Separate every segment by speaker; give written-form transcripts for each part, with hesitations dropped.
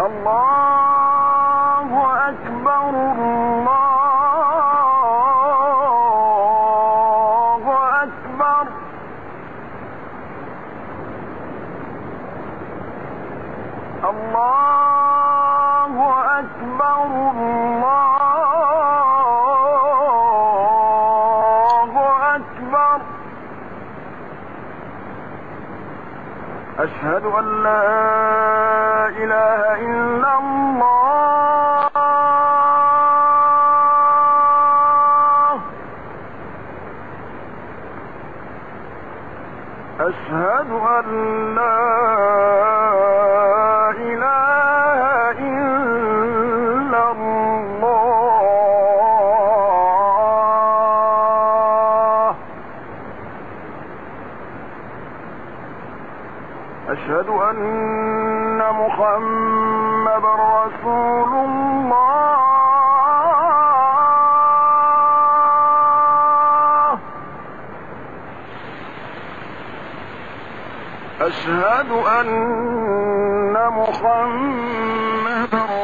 Speaker 1: الله أكبر الله أكبر. الله أكبر الله أكبر. أشهد أن لا إله إلا الله. أشهد أن لا إله إلا الله. أشهد أن محمدا رسول الله. أشهد أن محمدا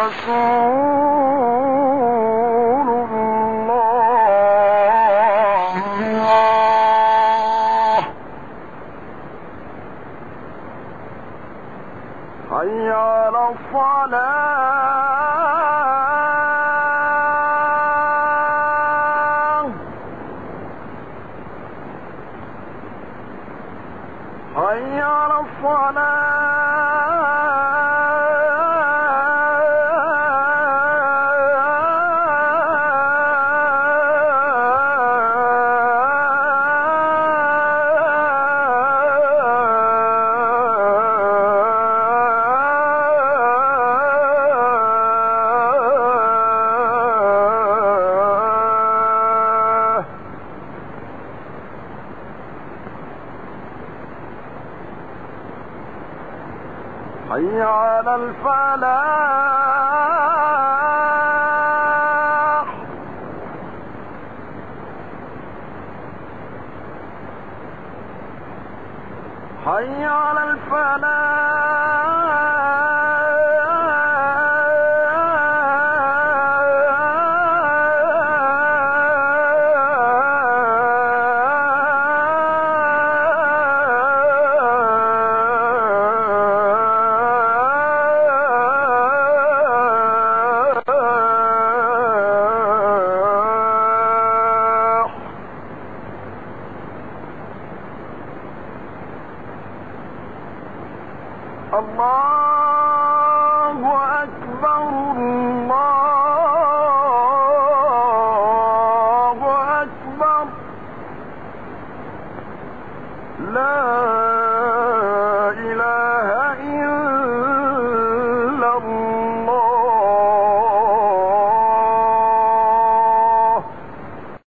Speaker 1: رسول الله. حي على الصلاة. حي على حي على الفلاح. حي على الله أكبر الله أكبر. لا